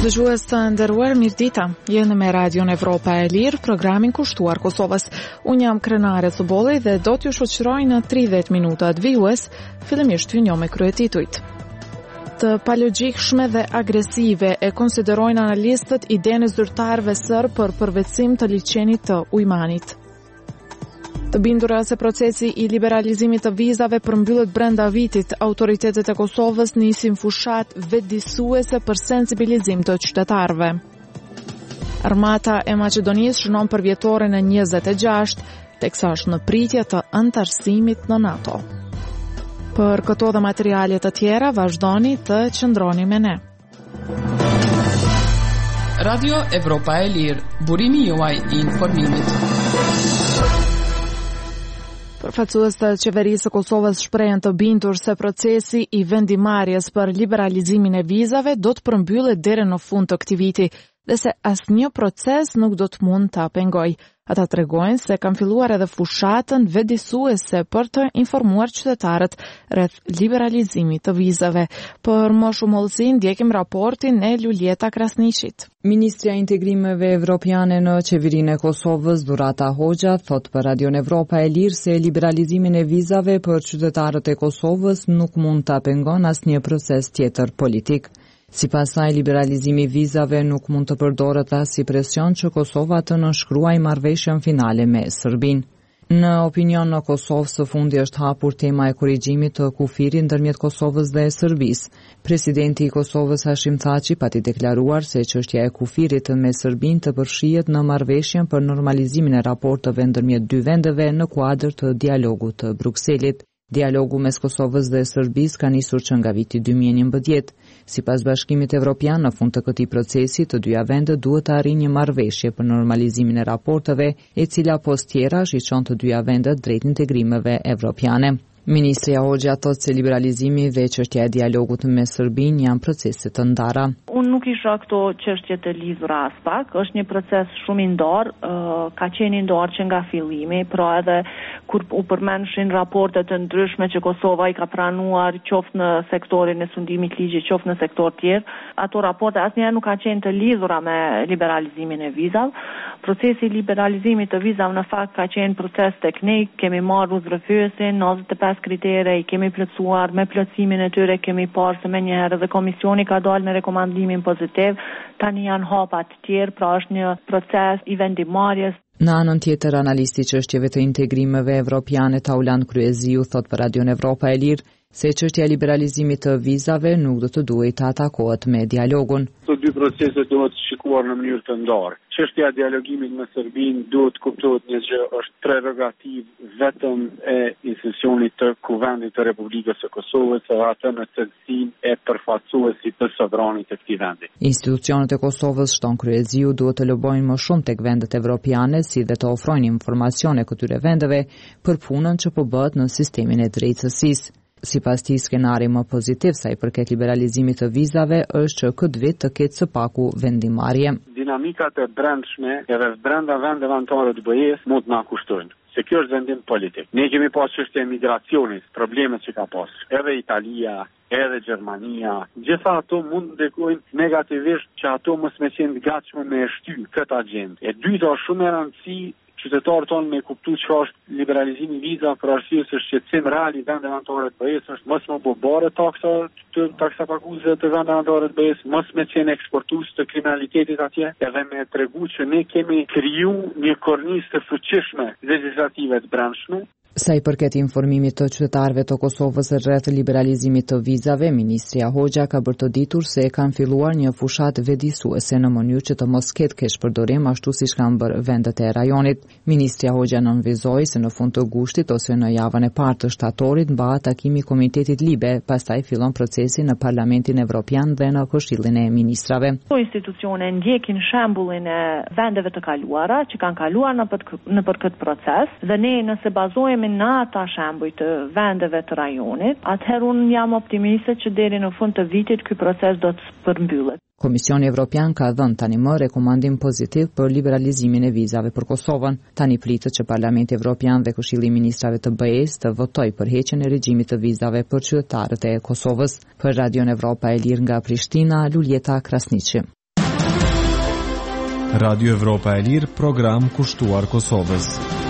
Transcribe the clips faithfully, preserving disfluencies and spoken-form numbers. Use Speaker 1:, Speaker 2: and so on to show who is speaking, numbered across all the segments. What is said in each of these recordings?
Speaker 1: Dëgjues të nderuar, mirëdita. Jeni me Radion Evropa e Lirë, programin kushtuar Kosovës. Unë jam Krenare Cubolli dhe do t'ju shoqëroj në tridhjetë minuta të vijues, fillimisht ju njoh me kryetitujt. Të palogjikshme dhe agresive e konsiderojnë analistët idenë e zyrtarëve serb për përvetësim të liçenit të Ujmanit. Të bindura se procesi i liberalizimit të vizave përmbyllet brenda vitit, autoritetet e Kosovës nisin fushat vetëdijsuese për sensibilizim të qytetarëve. Armata e Maqedonisë shënon për vjetoren e njëzet e gjashtë, teksa është në pritje të antarësimit në NATO. Për këto dhe materiale të tjera, vazhdoni të qëndroni me ne.
Speaker 2: Radio Evropa e Lirë, burimi juaj i informimit.
Speaker 1: Përfaqësues të qeverisë së Kosovës shprehen të bindur se procesi i vendimarrjes për liberalizimin e vizave do të përmbyllet deri në fund të këtij viti dhe se asnjë proces nuk do të mund ta pengojë. Ata tregojnë se kanë filluar edhe fushatën vetëdijsuese për të informuar qytetarët rreth liberalizimit të vizave. Për më shumë hollësi ndjekim raportin e Luljeta Krasniqit.
Speaker 3: Ministrja e Integrimeve Evropiane në qeverinë e Kosovës, Durata Hoxha, thot për Radion Evropa e Lirë se liberalizimin e vizave për qytetarët e Kosovës nuk mund ta pengon asnjë proces tjetër politik. Sipas saj, liberalizimi i vizave nuk mund të përdoret as si presion që Kosova të nënshkruajë marrëveshjen finale me Serbinë. Në opinion në Kosovë së fundi është hapur tema e korrigjimit të kufirit ndërmjet Kosovës dhe Serbisë. Presidenti i Kosovës Hashim Thaçi pati deklaruar se çështja e kufirit me Serbinë të përfshihet në marrëveshjen për normalizimin e raporteve ndërmjet dy vendeve në kuadër të dialogut të Brukselit. Dialogu mes Kosovës dhe Serbisë ka nisur që nga viti dy mijë e njëmbëdhjetë. Sipas Bashkimit Evropian, në fund të këtij procesi, të dyja vendet duhet të arrijnë një marrëveshje për normalizimin e raporteve, e cila post tjera shiqon të dyja vendet drejt integrimeve evropiane. Ministria Hoxha thot se liberalizimi dhe çështja e dialogut me Serbinë janë procese të ndara.
Speaker 4: Unë nuk isha këto çështje të lidhura as pak, është një proces shumë i ndarë, uh, ka qenë i ndarë që nga fillimi, pra edhe kur u përmendishin raporte të ndryshme që Kosova i ka pranuar qoftë në sektorin e sundimit ligjit, qoftë në sektor tjerë, ato raporte asnjëherë nuk kanë qenë të lidhura me liberalizimin e vizave. Procesi i liberalizimit të vizave në fakt ka qenë proces teknik, kemi marrë udhërrëfyesin, njëzet e pesë kritere i kemi plotësuar, me plotësimin e tyre kemi parë se menjëherë dhe komisioni ka dalë me rekomandimin pozitiv, tani janë hapa të tjerë, pra është një proces i vendimarrjes.
Speaker 3: Në anën tjetër, analisti i çështjeve të integrimeve evropiane Tauland Kryeziu thot për Radion Evropa e Lirë se çështja e liberalizimit të vizave nuk do të duhet të atakohet me dialogun.
Speaker 5: Këto dy procese duhet shikuar në mënyrë të ndarë. Çështja e dialogimit me Serbinë duhet kuptohet një gjë, është prerogativë vetëm e institucionit të Kuvendit të Republikës së Kosovës, e atë në cilësinë e përfaqësuesit të sovranit të këtij vendi.
Speaker 3: Institucionet e Kosovës, shton Kryeziu, duhet të lobojnë më shumë tek vendet evropiane, si dhe të ofrojnë informacione këtyre vendeve për punën që po bëhet në sistemin e drejtësisë. Sipas tij, skenari më pozitiv sa i përket liberalizimit të vizave është që këtë vit të ketë së paku vendimarrje.
Speaker 5: Dinamikat e brendshme edhe brenda vendeve anëtare të B E-s mund na kushtojnë. Se kjo është vendim politik. Ne kemi pas çështje e migracionit, problemet që ka pas. Edhe Italia, edhe Gjermania, gjitha ato mund ndikojnë negativisht që ato mos me qenë të gatshme me shty këtë agjendë. E dyta është shumë e rëndësishme qytetarët tonë me kuptu që është liberalizimi viza për arsye se shqetësim real i vendeve anëtare të B E-s është mos më bëbare taksa të taksa paguese të vendeve anëtare të B E-s, mos me qenë eksportues të kriminalitetit atje, edhe me tregu që ne kemi kriju një kornizë të fuqishme legjislative të brendshme.
Speaker 3: Sa i përket informimit të qytetarëve të Kosovës rreth liberalizimit të vizave, ministria Hoxha ka bërtoditur se kanë filluar një fushat vetëdijsuese në mënyrë që të mos ketë keshpërdorim ashtu siç kanë bërë vendet e rajonit. Ministria Hoxha nënvizoi se në fund të gushtit ose në javën e parë të shtatorit mbahet takimi i Komitetit Libe, pastaj fillon procesi në Parlamentin Evropian dhe në Këshillin e Ministrave.
Speaker 4: Këto institucione ndjekin shembullin e vendeve të kaluara që kanë kaluar në për, në për këtë proces dhe ne nëse bazohemi në ata shembuj të vendeve të rajonit, atëherë unë jam optimiste që deri në fund të vitit ky proces do të përmbyllet.
Speaker 3: Komisioni Evropian ka dhënë tani më rekomandim pozitiv për liberalizimin e vizave për Kosovën. Tani pritet që Parlamenti Evropian dhe Këshilli i Ministrave të B E-s të votojë për heqjen e regjimit të vizave për qytetarët e Kosovës. Për Radion Evropa e Lirë nga Prishtina, Luljeta Krasniqi.
Speaker 6: Radio Evropa e Lirë, program kushtuar Kosovës.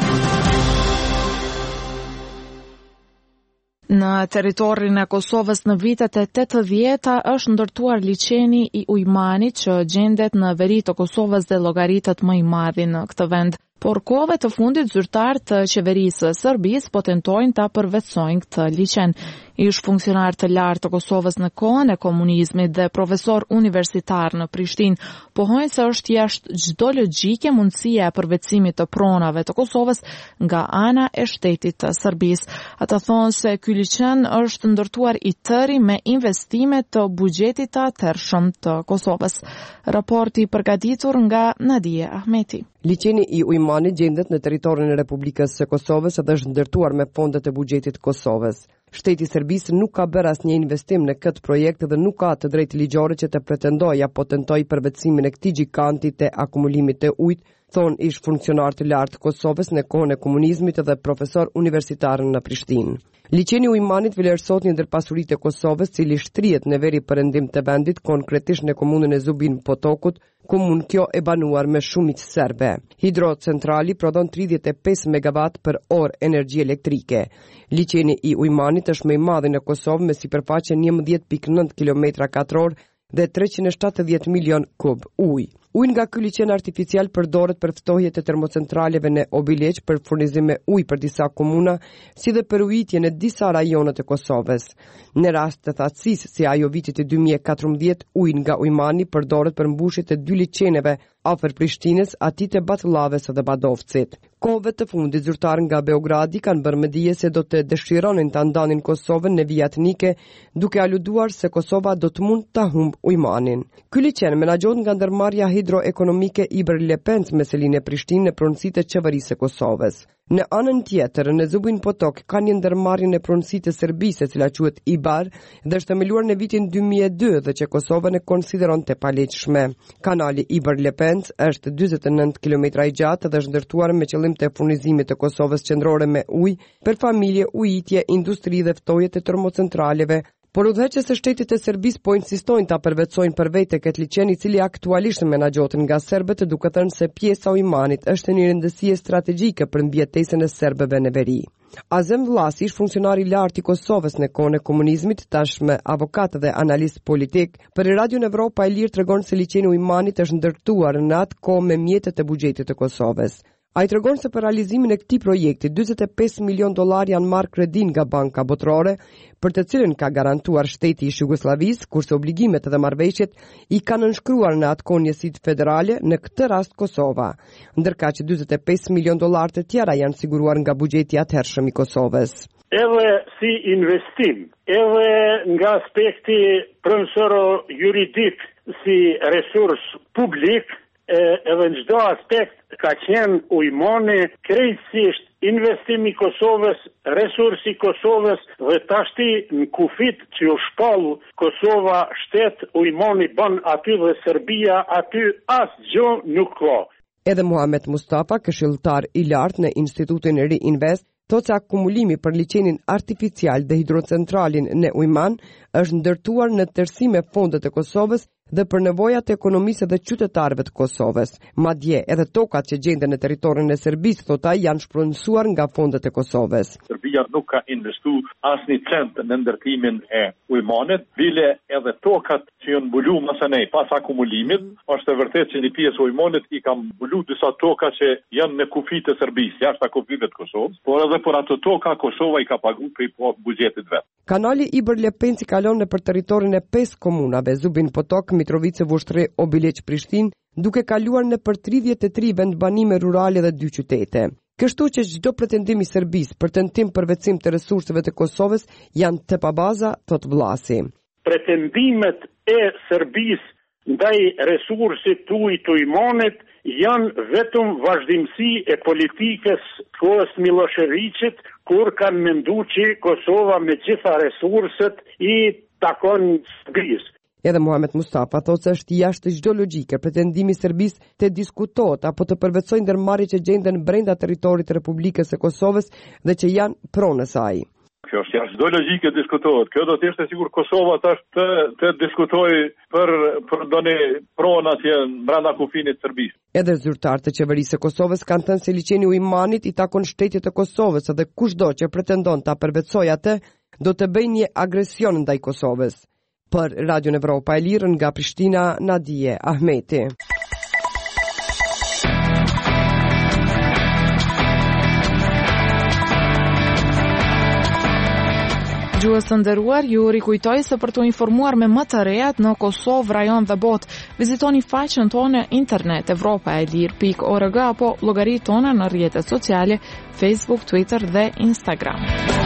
Speaker 1: Në territorin e Kosovës në vitet e tetëdhjetë është ndërtuar liçeni i Ujmanit që gjendet në veri të Kosovës dhe llogaritet më i madhi në këtë vend. Por kohëve të fundit zyrtarë të qeverisë së Serbisë po tentojnë ta përvetësojnë këtë liçen. Ish funksionar të lartë të Kosovës në kohën e komunizmit dhe profesor universitar në Prishtinë pohojnë se është jashtë çdo logjike mundësia e përvetësimit të pronave të Kosovës nga ana e shtetit të Serbisë. Ata thonë se ky liçen është ndërtuar i tëri me investime të buxhetit të atërshëm të Kosovës. Raporti i përgatitur nga Nadia Ahmeti.
Speaker 7: Liçeni i Ujmanit gjendet në territorin e Republikës së Kosovës dhe është ndërtuar me fondet e buxhetit të Kosovës. Shteti i Serbisë nuk ka bërë asnjë investim në këtë projekt dhe nuk ka të drejtë ligjore që të pretendojë apo tentojë përvetësimin e këtij giganti të akumulimit të ujit, thon ish funksionar të lartë të Kosovës në kohën e komunizmit dhe profesor universitar në Prishtinë. Liçeni i Ujmanit vlerësohet një ndër pasuritë e Kosovës, cili shtrihet në veri perëndim të vendit, konkretisht në komunën e Zubin Potokut, komunë kjo e banuar me shumicë serbe. Hidrocentrali prodhon tridhjetë e pesë megawatt për orë energji elektrike. Liçeni i Ujmanit është më i madhi në Kosovë me sipërfaqe njëmbëdhjetë pikë nëntë kilometra katror dhe treqind e shtatëdhjetë milion kub ujë. Uji nga ky liçen artificial përdoret për ftohje të termocentraleve në Obileq për furnizim me ujë për disa komuna, si dhe për ujitje në disa rajone të Kosovës. Në rast të thatësisë si ajo vitit të dy mijë e katërmbëdhjetë, uji nga Ujmani përdoret për mbushje të dy liçeneve afër Prishtinës, aty të Batullavës dhe Badovcit. Kohëve të fundit zyrtarë nga Beogradi kanë bërë me dije se do të dëshironin ta ndanin Kosovën në vija etnike, duke aluduar se Kosova do të mund ta humb Ujmanin. Ky liçen menaxhohet nga ndërmarrja hidroekonomike Iber Lepenc me selinë e Prishtinë në pronësitë e qeverisë së Kosovës. Në anën tjetër, në Zubin Potok ka një ndërmarrje në pronësitë të Serbisë, e cila quhet Ibar dhe është themeluar në vitin dy mijë e dy dhe që Kosova e konsideron të paleqshme. Kanali Iber Lepenc është dyzet e nëntë kilometra i gjatë dhe është ndërtuar me qëllim të furnizimit të Kosovës qendrore me ujë për familje, ujitje, industri dhe ftohje të termocentraleve. Por udhëheqës së shtetit të Serbisë po insistojnë ta përvetësojnë për vete këtë liçen, i cili aktualisht menaxhohet nga serbët, duke thënë se pjesa e Ujmanit është një rëndësie strategjike për mbijetesën e serbëve në veri. Azem Vllasi, ish funksionar i lartë i Kosovës në kohën e komunizmit, tashmë avokat dhe analist politik, për Radio Evropa e Lirë tregon se liçeni i Ujmanit është ndërtuar në atë kohë me mjetet e buxhetit të Kosovës. Ai tregon se për realizimin e këtij projekti dyzet e pesë milion dollar janë marrë kredi nga Banka Botërore, për të cilën ka garantuar shteti i Jugosllavisë, kurse obligimet dhe marrëveshjet i kanë nënshkruar në atë kohë njësitë federale, në këtë rast Kosova, ndërka që dyzet e pesë milion dollar të tjera janë siguruar nga buxheti i atëhershëm i Kosovës.
Speaker 8: Edhe si investim, edhe nga aspekti pronësor juridik si resurs publik, edhe në çdo aspekt ka qenë Ujmani krejtësisht investimi i Kosovës, resursi i Kosovës dhe tashti në kufit që u shpallu Kosova shtet, Ujmani bën aty dhe Serbia aty asgjë nuk ka.
Speaker 7: Edhe Muhamet Mustafa, këshilltar i lartë në Institutin Ri Invest, thotë se akumulimi për liçenin artificial dhe hidrocentralin në Ujman është ndërtuar në tërësi me fondet e Kosovës dhe për nevojat e ekonomisë dhe qytetarëve të Kosovës. Madje edhe tokat që gjenden në territorin e Serbisë, thotë ai, janë shpronësuar nga fondet e Kosovës.
Speaker 9: Serbia nuk ka investuar asnjë cent në ndërtimin e Ujmanit, bile edhe tokat që janë mbulu masanej pas akumulimit, është e vërtetë që një pjesë e Ujmanit i ka mbulu disa toka që janë në kufit të Serbisë, jashtë kufive të Kosovës, por edhe për ato toka Kosova i ka paguar për buxhetit vet.
Speaker 7: Kanali Iber Lepenci kalon në për territorin e pesë komunave, Zubin Potok, Mitrovice, Vushtre, Obileq, Prishtinë, duke kaluar në për tridhjetë e tri vendbanime rurale dhe dy qytete. Kështu që çdo pretendim i Serbisë për tentim përvetësim të resurseve të Kosovës janë të pabaza, thot Vllasi.
Speaker 8: Pretendimet e Serbisë ndaj resursit të ujit të Ujmanit janë vetëm vazhdimsi e politikës kohës Miloševićit, kur kanë menduar që Kosova me gjitha resurset i takon Serbisë.
Speaker 7: Edhe Muhamet Mustafa thotë se është jashtë çdo logjike pretendimi i Serbisë të diskutohet apo të përvetësojë ndërmarrje që gjenden brenda territorit të Republikës së Kosovës dhe që janë pronë e saj.
Speaker 9: Kjo është jashtë çdo logjike diskutohet. Kjo do të ishte sigur Kosova tash të të diskutojë për për doni pronë atje brenda kufinit të Serbisë.
Speaker 7: Edhe zyrtarët e qeverisë së Kosovës kanë thënë se liçeni i Uimanit i takon shtetit të Kosovës dhe kushdo që pretendon ta përvetësojë atë do të bëjë një agresion ndaj Kosovës. Për Radio Evropa e Lirë nga Prishtina, Nadije Ahmeti.
Speaker 1: Gjuhës të nderuar, ju rikujtoj se për të informuar me më të rejat në Kosovë, rajon dhe botë, vizitoni faqen tonë internet evropa e lir pikë org apo llogaritë tona në rrjetet sociale Facebook, Twitter dhe Instagram.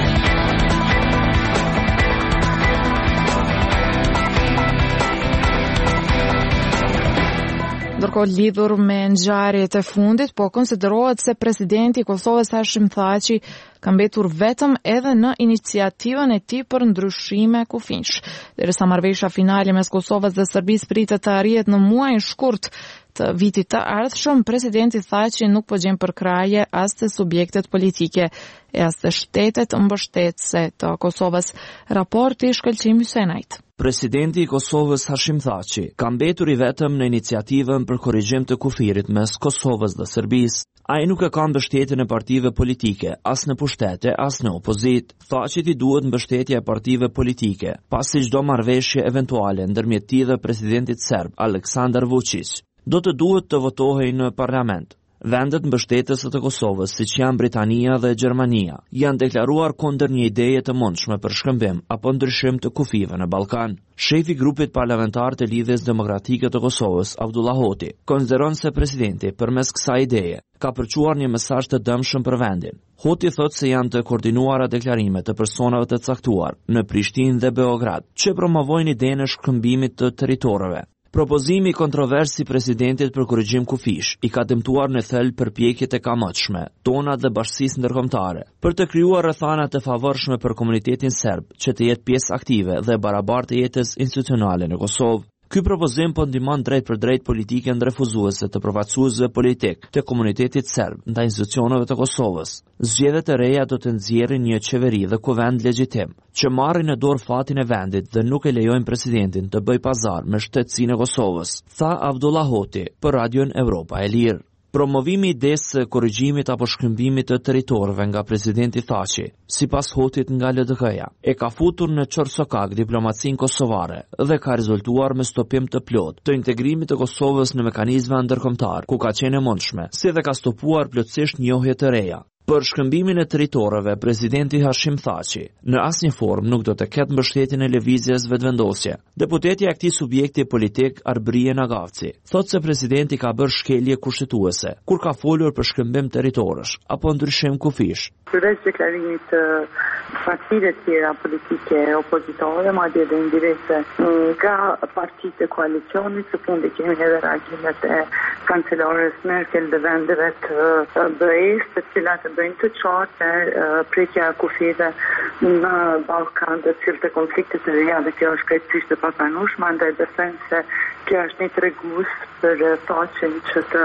Speaker 1: Ndërkohë, lidhur me ngjarjet e fundit, po konsiderohet se presidenti i Kosovës Hashim Thaçi ka mbetur vetëm edhe në iniciativën e tij për ndryshime kufish. Derisa marrëveshja finale mes Kosovës dhe Serbisë pritet të arrihet në muajin shkurt të vitit të ardhshëm, presidenti Thaçi nuk po gjen përkraje as te subjektet politike e as te shtetet mbështetëse të Kosovës. Raporti Shkëlqim Hysenajt.
Speaker 10: Presidenti i Kosovës Hashim Thaçi ka mbetur i vetëm në iniciativën për korrigjim të kufirit mes Kosovës dhe Serbisë. Ai nuk e ka mbështetjen e partive politike, as në pushtete, as në opozit. Thaçit i duhet mbështetja e partive politike, pasi çdo marrëveshje eventuale ndërmjet tij dhe presidentit serb Aleksandar Vučić do të duhet të votohej në parlament. Vendet mbështetëse të Kosovës, siç janë Britania dhe Gjermania, janë deklaruar kundër një ideje të mundshme për shkëmbim apo ndryshim të kufive në Ballkan. Shefi i grupit parlamentar të Lidhjes Demokratike të Kosovës, Abdullah Hoti, konsideron se presidenti përmes kësaj ideje ka përçuar një mesazh të dëmshëm për vendin. Hoti thotë se janë të koordinuara deklarimet të personave të caktuar në Prishtinë dhe Beograd, që promovojnë idenë e shkëmbimit të territoreve. Propozimi i kontroversi presidentit për korrigjim kufish i ka dëmtuar në thelb përpjekjet e kamotshme, tona dhe bashkësisë ndërkombëtare për të krijuar rrethana të favorshme për komunitetin serb që të jetë pjesë aktive dhe barabartë e jetës institucionale në Kosovë. Ky propozim po ndihmon drejt për drejt politikën refuzuese të përfaqësuesve politik të komunitetit serb ndaj institucioneve të Kosovës. Zgjedhjet e reja do të nxjerrin një qeveri dhe kuvend legjitim, që marrin në dorë fatin e vendit dhe nuk e lejojnë presidentin të bëjë pazar me shtetësinë e Kosovës, tha Abdullah Hoti për Radion Evropa e Lirë. Promovimi i idesë së korrigjimit apo shkëmbimit të territorëve nga presidenti Thaçi, sipas Hotit nga L D K-ja, e ka futur në çorsokak diplomacinë kosovare dhe ka rezultuar me stopim të plotë të integrimit të Kosovës në mekanizma ndërkombëtar, ku ka qenë e mundshme, si dhe ka stopuar plotësisht njohje të reja. Për shkëmbimin e territorëve, presidenti Hashim Thaçi në asnjë formë nuk do të ketë mbështetjen e lëvizjes vetëvendosje. Deputeti i këtij subjekti politik Arbrije Nagavci thotë se presidenti ka bërë shkelje kushtetuese kur ka folur për shkëmbim territorësh apo ndryshim kufish.
Speaker 11: Përveç deklarimit të partive të tjera politike opozitore, madje edhe indirekte nga partitë e koalicionit, së fundi kemi edhe reagimet e kancelores Merkel dhe vendeve të B E-s, të cilat bëjnë të qartë e prekja e kufive në Ballkan dhe cilët e konfliktet të reja, dhe kjo është krejtësisht e papranueshme, andaj besojmë se kjo është një tregus për Thaçin që të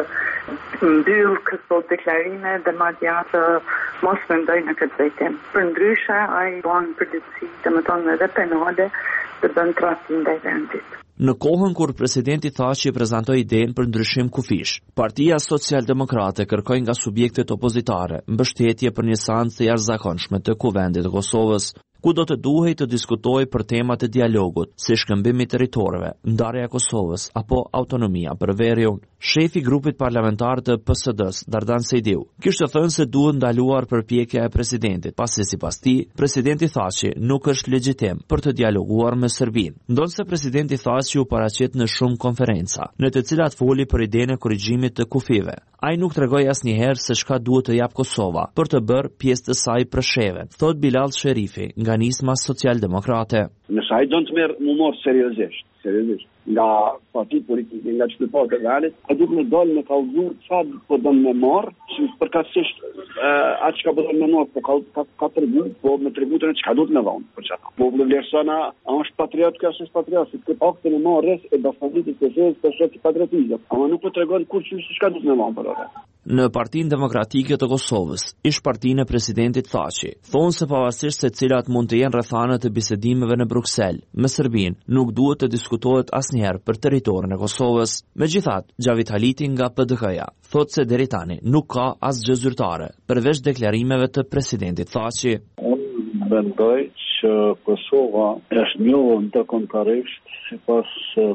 Speaker 11: mbyll këto deklarime dhe madje atë mos mendoj në këtë drejtim. Përndryshe, ai bën përditësi, domethënë edhe penale, të bën trafik ndaj vendit.
Speaker 10: Në kohën kur presidenti Thaçi prezantoi idenë për ndryshim kufish, Partia Socialdemokrate kërkoi nga subjektet opozitare mbështetje për një seancë të jashtëzakonshme të Kuvendit të Kosovës, ku do të duhej të diskutojë për temat e dialogut, si shkëmbimi i territorëve, ndarja e Kosovës apo autonomia për veriun. Shefi i grupit parlamentar të P S D-s, Dardan Sejdiu, kishte thënë se duhet ndaluar përpjekja e presidentit, pasi sipas tij, presidenti Thaçi nuk është legjitim për të dialoguar me Serbinë. Ndonse presidenti Thaçi u paraqet në shumë konferenca, në të cilat foli për idenë e korrigjimit të kufive. Ai nuk tregoi asnjëherë se çka duhet të jap Kosova për të bërë pjesë të saj presheve, thot Bilal Sherifi nga Nisma Socialdemokrate.
Speaker 12: Nëse ai do të merr më morë seriozisht, seriozisht nga partitë politike, nga qytetarët e vendit, ai duhet të dalë në kallëzur çfarë po don me marr, si përkatësisht atë çka po don me marr, po ka ka, ka tregu, po me tributën e çka do të më dhon për çfarë. Po vlerësona, a është patriot, ka është patriot, si të aktin e marrës e bafalitit të zezë për shkak të patriotizmit. Ama nuk po tregon kur çu çka do të më dhon për atë.
Speaker 10: Në Partinë Demokratike të Kosovës, ish partinë e presidentit Thaçi, thonë se pavarësisht se cilat mund të jenë rrethanat e bisedimeve në Bruksel me Serbinë, nuk duhet të diskutohet asnjëherë për territorin e Kosovës. Megjithatë, Xhavit Haliti nga P D K-ja thotë se deri tani nuk ka asgjë zyrtare përveç deklarimeve të presidentit Thaçi.
Speaker 13: Unë mendoj që Kosova është njohur ndërkombëtarisht sipas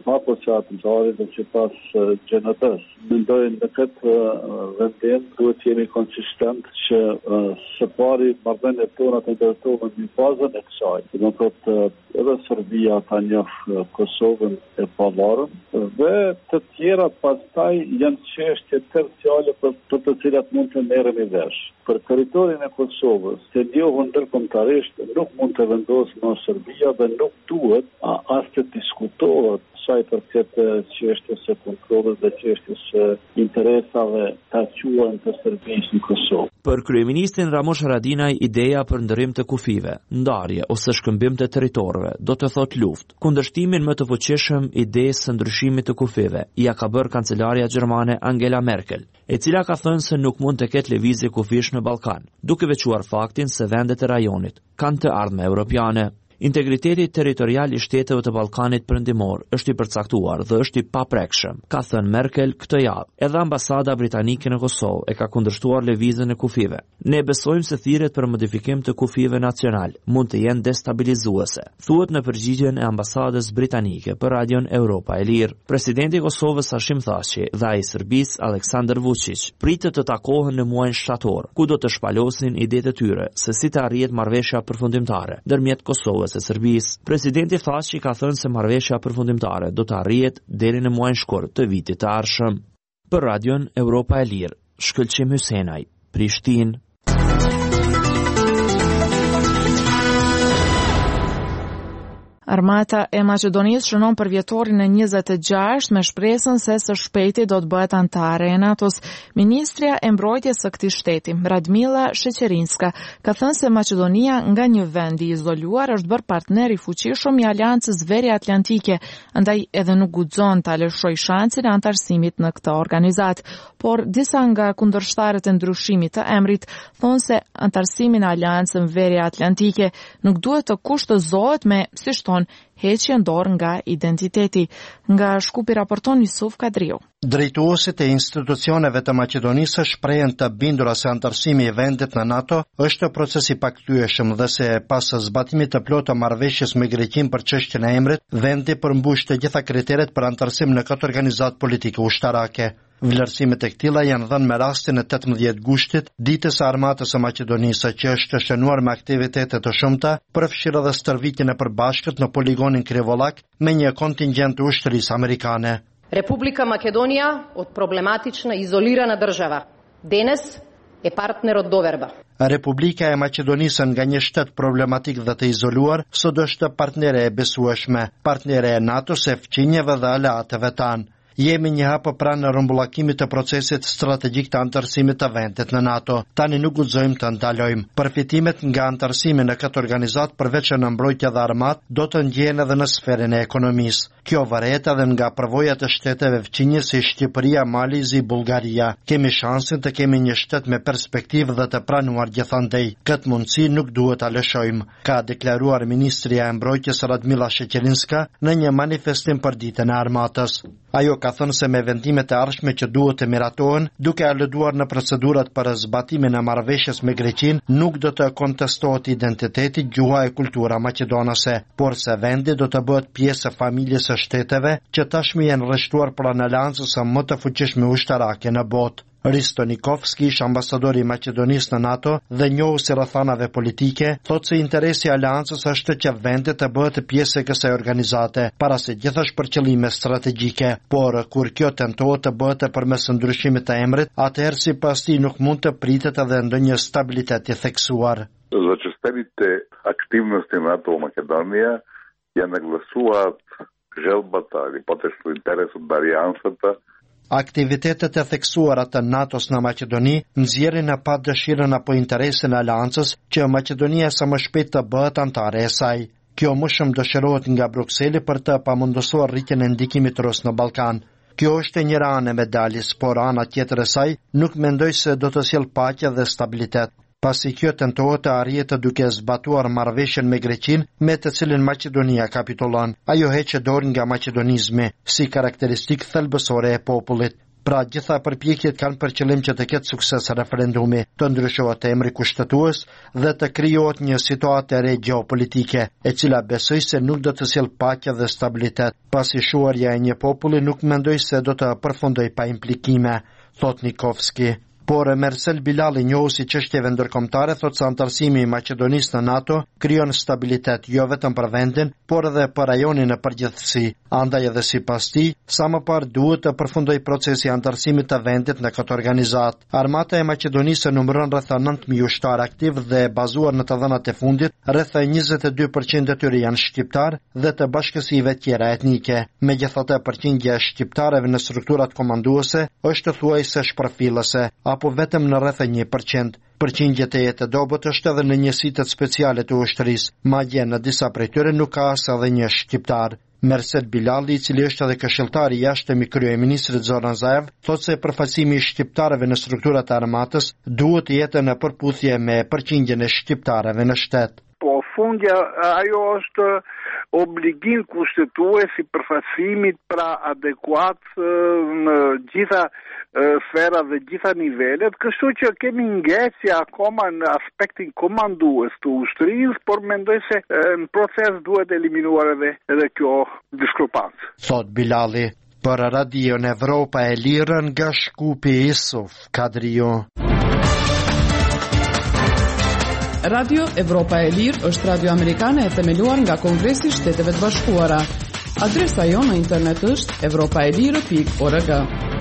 Speaker 13: hapësirave dhe sipas G N P-s. Mendoj në këtë vendim duhet jemi konsistent që së pari marrëdhëniet tona të ndërtohen në fazën e kësaj. Do të thotë edhe Serbia ta njoh Kosovën e pavarur dhe të tjera pastaj janë çështje terciale për, për të cilat mund të merremi vesh. Për territorin e Kosovës, të njohur ndërkombëtarisht nuk mund të vendosë në Serbia dhe nuk duhet as të diskutohet sa i përket çështjes së kontrollit dhe çështjes së interesave të quajtur të Serbisë në Kosovë.
Speaker 10: Për kryeministin Ramush Haradinaj, ideja për ndërim të kufive, ndarje ose shkëmbim të territorëve do të thotë luftë. Kundërshtimin më të fuqishëm idesë së ndryshimit të kufive ja ka bërë kancelaria gjermane Angela Merkel, e cila ka thënë se nuk mund të ketë lëvizje kufish në Ballkan, duke veçuar faktin se vendet e rajonit kanë të ardhme europiane. Integriteti territorial i shteteve të Ballkanit Perëndimor është i përcaktuar dhe është i paprekshëm, ka thënë Merkel këtë javë. Edhe ambasada britanike në Kosovë e ka kundërshtuar lëvizjen e kufive. Ne besojmë se thirrjet për modifikim të kufive nacional mund të jenë destabilizuese, thuhet në përgjigjen e ambasadës britanike për radion Europa e Lirë. Presidenti i Kosovës Hashim Thaçi dhe ai i Serbisë Aleksandar Vučić pritet të takohen në muajin shtator, ku do të shpalosin idetë e tyre se si të arrihet marrëveshja përfundimtare ndërmjet Kosovës e Serbisë. Presidenti Thaçi ka thënë se marrëveshja përfundimtare do të arrihet deri në muajin shkurt të vitit të ardhshëm. Për radion Europa e Lirë, Shkëlqim Hysenaj, Prishtinë.
Speaker 1: Armata e Maqedonisë shënon për vjetorin e njëzet e gjashtë me shpresën se së shpejti do të bëhet anëtare e NATO-s. Ministrja e mbrojtjes së këtij shteti, Radmila Sheqerinska, ka thënë se Maqedonia nga një vend i izoluar është bërë partner i fuqishëm i Aleancës Veriatlantike, andaj edhe nuk guxon ta lëshojë shansin e anëtarësimit në këtë organizat. Por disa nga kundërshtarët e ndryshimit të emrit thonë se anëtarësimi në Aleancën Veriatlantike nuk duhet të kushtëzohet me, si shton, heqjen dorë nga identiteti. Nga Shkupi raporton Yusuf Kadriu.
Speaker 14: Drejtuesit e institucioneve të Maqedonisë shprehen të bindura se anëtarësimi i vendit në NATO është proces i pakthyeshëm dhe se pas zbatimit të plotë të marrëveshjes me Greqinë për çështjen e emrit, vendi përmbush të gjitha kriteret për anëtarësim në këtë organizatë politike ushtarake. Vlerësimet e këtilla janë dhënë me rastin e tetëmbëdhjetë gushtit, ditës së armatës së Maqedonisë, që është shënuar me aktivitete të shumta, përfshirë edhe stërvitjen e përbashkët në poligonin Krivolak me një kontingjent të ushtrisë amerikane.
Speaker 15: Republika Makedonija od problematična izolirana država. Danes je partner od doverba.
Speaker 14: Republika e Maqedonisë nga një shtet problematik dhe të izoluar, sot është partnere e besueshme, partnere e NATO-s, e fqinjeve dhe aleateve tanë. Jemi një hapë pranë rrumbullakimit të procesit strategjik të anëtarësimit të vendit në NATO. Tani nuk guxojmë të ndalojmë. Përfitimet nga anëtarësimi në këtë organizat përveç në mbrojtje dhe armat do të ndjehen edhe në sferën e ekonomisë. Kjo varet edhe nga përvojat e shteteve fqinje si Shqipëria, Mali, zi Bullgaria. Kemi shansin të kemi një shtet me perspektivë dhe të pranuar gjithandej. Këtë mundësi nuk duhet ta lëshojmë, ka deklaruar ministria e mbrojtjes Radmila Sheqerinska në një manifestim për ditën e armatës. Ajo ka thënë se me vendimet e ardhshme që duhet të miratohen, duke aluduar në procedurat për zbatimin e marrëveshjes me Greqinë, nuk do të kontestohet identiteti, gjuha e kultura maqedonase, por se vendi do të bëhet pjesë e familjes së shteteve që tashmë janë rreshtuar pranë aleancës së më të fuqishme ushtarake në botë. Risto Nikovski, ish ambasadori i Maqedonisë në NATO dhe njohës i rrethanave politike, thotë se interesi i aleancës është që vendi të bëhet pjesë e kësaj organizate, para se gjithashtu për qëllime strategjike, por kur kjo tentohet të bëhet përmes ndryshimit të emrit, atëherë sipas tij nuk mund të pritet edhe ndonjë stabilitet i theksuar.
Speaker 16: Зачестилите активности НАТО в Македонија ја нагласуваат желбата или потешно интересот на алиансата.
Speaker 14: Aktivitetet e theksuara të NATO-s në Maqedoni nxjerrin në pa dëshirën apo interesin e aleancës që Maqedonia sa më shpejt të bëhet anëtare e saj. Kjo më shumë dëshirohet nga Brukseli për të pamundësuar rritjen e ndikimit rus në Ballkan. Kjo është e njëra anë e medaljes, por ana tjetër e saj nuk mendoj se do të sjellë paqe dhe stabilitet, pasi kjo tentohet të arrihet duke zbatuar marrëveshjen me Greqinë, me të cilën Maqedonia kapitulon. Ajo heqë dorë nga maqedonizmi si karakteristikë thelbësore e popullit. Pra, gjitha përpjekjet kanë për qëllim që të ketë sukses referendumi, të ndryshohet emri kushtetues dhe të krijohet një situatë e re gjeopolitike, e cila besoj se nuk do të sjellë paqe dhe stabilitet, pasi shuarja e një populli nuk mendoj se do të përfundoj pa implikime, thot Nikovski. Por Mersel Bilali, njohu si çështjeve ndërkombëtare, thot se antarësimi i Maqedonisë në NATO krijon stabilitet jo vetëm për vendin, por edhe për rajonin në përgjithësi. Andaj edhe sipas tij, sa më parë duhet të përfundojë procesi i antarësimit të vendit në këtë organizat. Armata e Maqedonisë numëron rreth nëntë mijë ushtar aktiv dhe bazuar në të dhënat e fundit, rreth njëzet e dy përqind e tyre janë shqiptar dhe të bashkësive tjera etnike. Megjithatë, përqindja e shqiptarëve në strukturat komanduese është thuajse shpërfillëse, apo vetëm në rreth një përqind. Përqindjet e jetë dobët është edhe në njësitë speciale të ushtrisë, madje në disa prej tyre nuk ka as edhe një shqiptar. Mersel Bilali, i cili është edhe këshilltar i jashtëm i kryeministrit Zoran Zaev, thotë se përfaqësimi i shqiptarëve në strukturat e armatës duhet të jetë në përputhje me përqindjen e shqiptarëve në shtet.
Speaker 17: Po fundja ajo është obligim kushtetues i përfaqësimit pra adekuat në gjitha sfera dhe gjitha nivelet, kështu që kemi ngecje akoma në aspektin komandues të ushtrisë, por mendoj se në proces duhet eliminuar edhe, edhe kjo diskrepancë.
Speaker 14: Thot Bilali, për Radion Evropa e Lirë nga Shkupi Isuf Kadrio.
Speaker 2: Radio Evropa e Lirë është radio amerikane e themeluar nga Kongresi i Shteteve të Bashkuara. Adresa jonë në internet është evropaelire pikë org.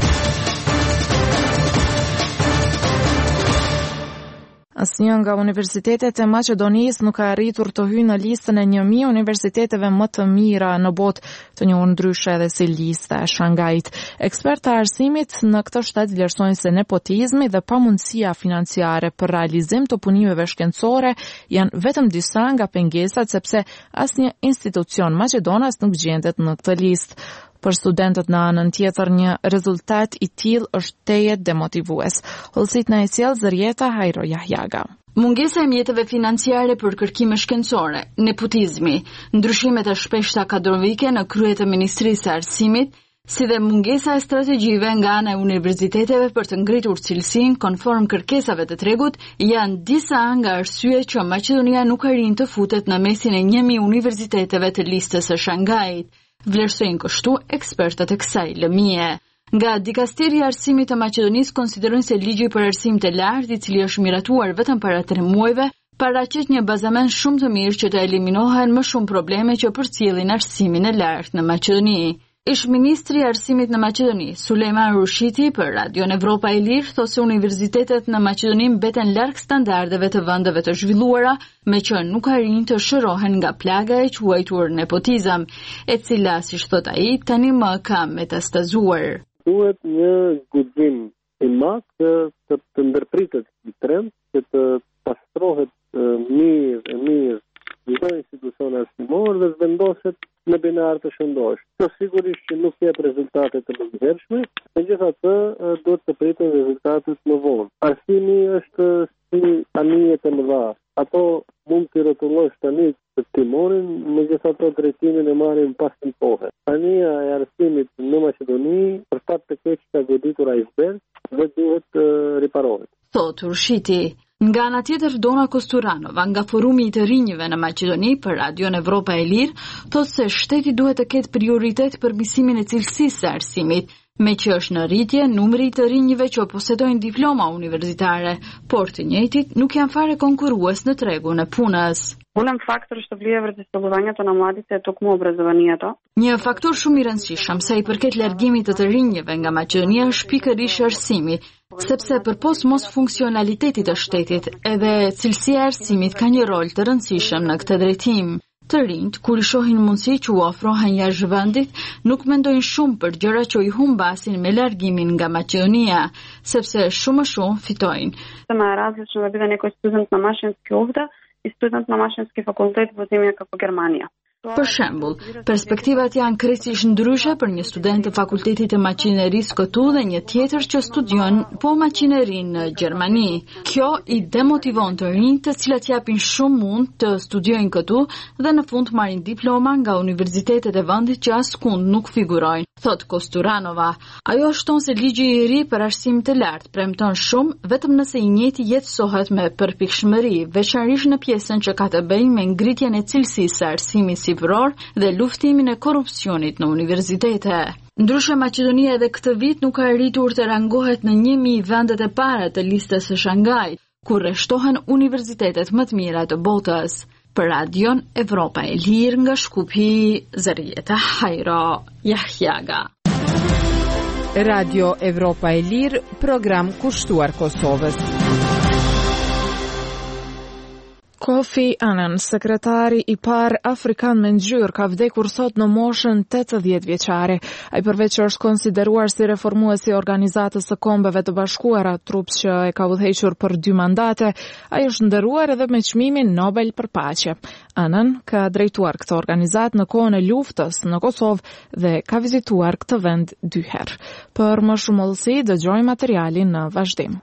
Speaker 1: Asnjë nga universitetet e Maqedonisë nuk ka arritur të hyjë në listën e një mijë universiteteve më të mira në botë, të njohur ndryshe edhe si lista e Shangajit. Ekspertë e arsimit në këtë shtet vlerësojnë se nepotizmi dhe pamundësia financiare për realizim të punimeve shkencore janë vetëm disa nga pengesat, sepse asnjë institucion maqedonas nuk gjendet në këtë listë. Për studentët në anën tjetër, një rezultat i tillë është teje demotivues. Hollësit na e sjell Zërieta Hajro Jahjaga.
Speaker 18: Mungesa e mjeteve financiare për kërkime shkencore, nepotizmi, ndryshimet e shpeshta kadrovike në kryet e Ministrisë së Arsimit, si dhe mungesa e strategjive nga ana e universiteteve për të ngritur cilësinë konform kërkesave të tregut, janë disa nga arsyet që Maqedonia nuk arrin të futet në mesin e një mijë universiteteve të listës së Shangajit. Vlerësojnë kështu ekspertët e kësaj lëmie. Nga Dikasteria e Arsimit të Maqedonisë konsiderojnë se ligji për arsim të lartë, i cili është miratuar vetëm para tre muajve, paraqet një bazament shumë të mirë që të eliminohen më shumë probleme që përcjellin arsimin e lartë në Maqedoni. Ish ministri i arsimit në Maqedoni, Sulejman Rushiti, për Radion Evropa e Lirë, thotë se universitetet në Maqedoni mbeten larg standardeve të vendeve të zhvilluara, me që nuk arrin të shërohen nga plaga e quajtur nepotizëm, e cila, siç thot ai, tani më ka metastazuar.
Speaker 19: Duhet një guxim i madh të, të, të ndërpritet i trend, që të pastrohet mirë e mirë në institucione arsimore dhe vendoset në binar të shëndosh. Kjo sigurisht që nuk jep rezultate të mëdhenshme, megjithatë duhet të pritet rezultatet më vonë. Arsimi është si anijet e mëdha. Ato mund të rrotullosh tani të timorin, megjithatë drejtimin e marrin pas një kohe. Ania e arsimit në Maqedoni për fat të keq ka goditur iceberg dhe duhet të riparohet.
Speaker 18: Thot Urshiti. Nga ana tjetër, Dona Kosturanova, nga Forumi i të Rinjve në Maqedoni për Radion Evropa e Lirë, thotë se shteti duhet të ketë prioritet për mësimin e cilësisë së arsimit, me që është në rritje numri i të rinjve që posedojnë diploma universitare, por të njëjtit nuk janë fare konkurrues në tregun e punës.
Speaker 11: Голям фактор што влие врз столувањето на младите е токму образованието.
Speaker 18: Një faktor shumë i rëndësishëm sa i përket largimit të të rinjve nga Maqedonia është pikërisht arsimi, sepse përpos mos funksionalitetit të shtetit, edhe cilësia e arsimit ka një rol të rëndësishëm në këtë drejtim. Të rinjt, kur i shohin mundësi që u ofrohen jashtë vendit, nuk mendojnë shumë për gjëra që i humbasin me largimin nga Maqedonia, sepse shumë më shumë fitojnë.
Speaker 11: Сама различно да биде некој студент на машински овде и студент на машински факултет во земја како Германија.
Speaker 18: Për shembull, perspektivat janë krejtësisht ndryshe për një student të Fakultetit të Maqinerisë këtu dhe një tjetër që studion po maqinerin në Gjermani. Kjo i demotivon të rinjt të cilat japin shumë mund të studiojnë këtu dhe në fund marrin diploma nga universitetet e vendit që askund nuk figurojnë, thot Kosturanova. Ajo shton se ligji i ri për arsim të lartë premton shumë vetëm nëse i njëjti jetësohet me përpikshmëri, veçanërisht në pjesën që ka të bëjë me ngritjen e cilësisë së arsimit sipëror dhe luftimin e korrupsionit në universitete. Ndryshe, Maqedonia edhe këtë vit nuk ka arritur të rangohet në një mijë vendet e para të listës së Shangajit, ku rreshtohen universitetet më të mira të botës. Për Radion Evropa e Lirë nga Shkupi, Zarieta Hajro Jahjaga.
Speaker 3: Radio Evropa e Lirë, program kushtuar Kosovës.
Speaker 1: Kofi Annan, sekretari i parë afrikan me ngjyrë, ka vdekur sot në moshën tetëdhjetë vjeçare. Ai përveç që është konsideruar si reformues i Organizatës së Kombeve të Bashkuara, trup që e ka udhëhequr për dy mandate, ai është nderuar edhe me çmimin Nobel për paqe. Annan ka drejtuar këtë organizatë në kohën e luftës në Kosovë dhe ka vizituar këtë vend dy herë. Për më shumë hollësi, dëgjojmë materialin në vazhdim.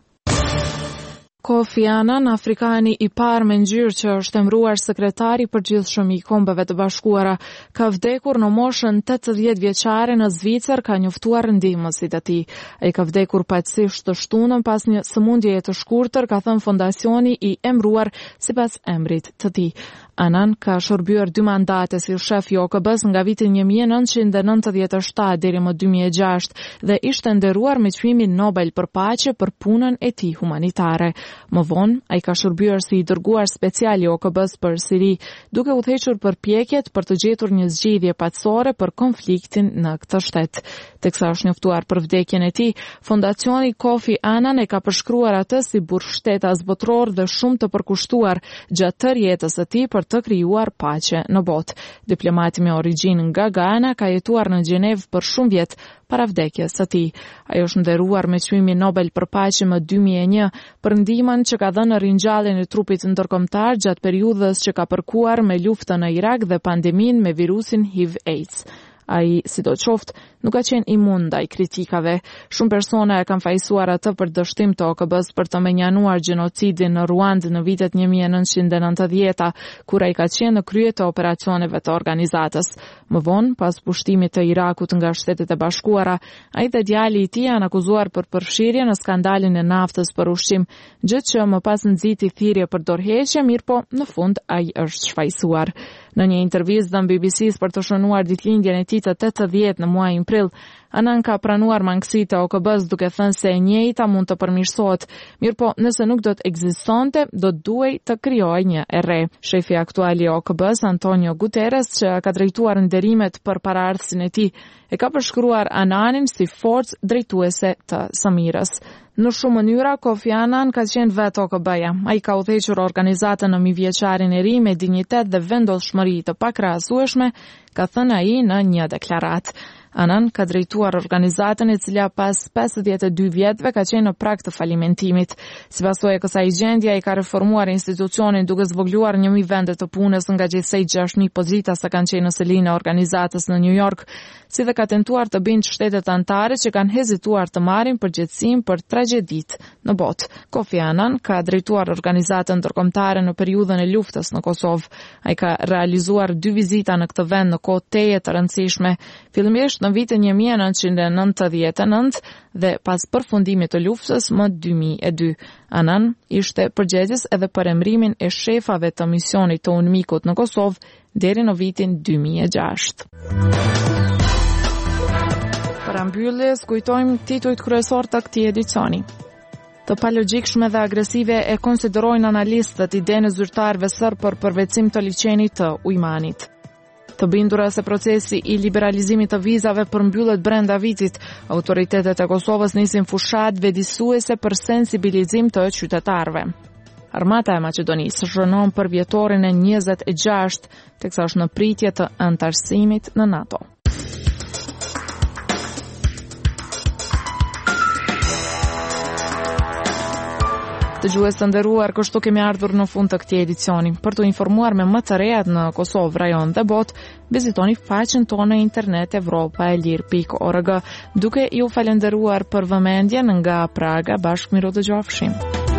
Speaker 1: Kofi Annan, afrikani i parë me ngjyrë që është emëruar sekretari i përgjithshëm i Kombeve të Bashkuara, ka vdekur në moshën tetëdhjetë vjeçare në Zvicër, ka njoftuar ndihmësit e tij. Ai ka vdekur paqësisht të shtunën pas një sëmundjeje të shkurtër, ka thënë fondacioni i emëruar sipas emrit të tij. Annan ka shërbyer dy mandate si shef i O K B-s nga viti një mijë e nëntëqind e nëntëdhjetë e shtatë deri më dy mijë e gjashtë dhe ishte nderuar me çmimin Nobel për paqe për punën e tij humanitare. Më vonë, ai ka shërbyer si i dërguar special i O K B-s për Siri, duke udhëhequr përpjekjet për të gjetur një zgjidhje paqësore për konfliktin në këtë shtet. Teksa është njoftuar për vdekjen e tij, fondacioni Kofi Annan e ka përshkruar atë si burr shtetas botror dhe shumë të përkushtuar gjatë tërë jetës së tij për të krijuar paqe në botë. Diplomati me origjinë nga Gana ka jetuar në Gjenevë për shumë vjet para vdekjes së tij. Ai është nderuar me çmimin Nobel për paqe më dy mijë e një për ndihmën që ka dhënë në ringjalljen e trupit ndërkombëtar gjatë periudhës që ka përkuar me luftën në Irak dhe pandeminë me virusin H I V AIDS. Ai, sidoqoftë, nuk ka qenë imun ndaj kritikave. Shumë persona e kanë fajsuar atë për dështim të O K B-s për të menjanuar gjenocidin në Ruandë në vitet një mijë e nëntëqind e nëntëdhjetë, kur ai ka qenë në krye të operacioneve të organizatës. Më vonë, pas pushtimit të Irakut nga Shtetet e Bashkuara, ai dhe djali i tij janë akuzuar për përfshirje në skandalin e naftës për ushqim, gjë që më pas nxiti thirrje për dorëheqje, mirëpo në fund ai është shfaqsuar. Në një intervistë në B B C-s për të shënuar ditëlindjen e tij të tetëdhjetë në muajin prill, Annan ka pranuar mangësitë e O K B-s duke thënë se e njëjta mund të përmirësohet, mirëpo nëse nuk do të ekzistonte, do të duhej të krijojë një e re. Shefi aktual i O K B-s, Antonio Guterres, që ka drejtuar nderimet për paraardhësin e tij, e ka përshkruar Annanin si forcë drejtuese të së mirës. Në shumë mënyra, Kofi Annan ka qenë vetë O K B-ja. Ai ka udhëhequr organizatën në mijëvjeçarin e ri me dinjitet dhe vendosshmëri të pakrahasueshme, ka thënë ai në një deklaratë. Annan ka drejtuar organizatën e cila pas pesëdhjetë e dy vjetëve ka qenë në prag të falimentimit. Sipas saj kësaj gjendje ai ka reformuar institucionin duke zvogëluar një mijë vende të punës nga gjithsej gjashtë mijë pozita sa kanë qenë në selinë e organizatës në New York, si dhe ka tentuar të bindë shtetet anëtare që kanë hezituar të marrin përgjegjësinë për tragjedit në botë. Kofi Annan ka drejtuar organizatën ndërkombëtare në periudhën e luftës në Kosovë. Ai ka realizuar dy vizita në këtë vend në kohë teje të rëndësishme, fillimisht në vitin një mijë e nëntëqind e nëntëdhjetë e nëntë dhe pas përfundimit të luftës më dy mijë e dy. Annan ishte përgjegjës edhe për emërimin e shefave të misionit të UNMIK-ut në Kosovë deri në vitin dy mijë e gjashtë. Para mbylljes, kujtojmë titujt kryesor të këtij edicioni. Të palogjikshme dhe agresive e konsiderojnë analistët idenë e zyrtarëve serb për përvetësim të liçenit të Ujmanit. Të bindura se procesi i liberalizimit të vizave përmbyllet brenda vitit, autoritetet e Kosovës nisin fushat vjedisuese për sensibilizim të qytetarëve. Armata e Maqedonisë shënon për vjetorin e njëzet e gjashtë, teksa është në pritje të antarësimit në NATO. Dëgjues të nderuar, kështu kemi ardhur në fund të këtij edicioni. Për të informuar me më të rehat në Kosovë, rajon dhe botë, vizitoni faqen tonë në internet evropa e lir pikë org. Duke ju falenderuar për vëmendjen nga Praga, bashkë miru dëgjofshim.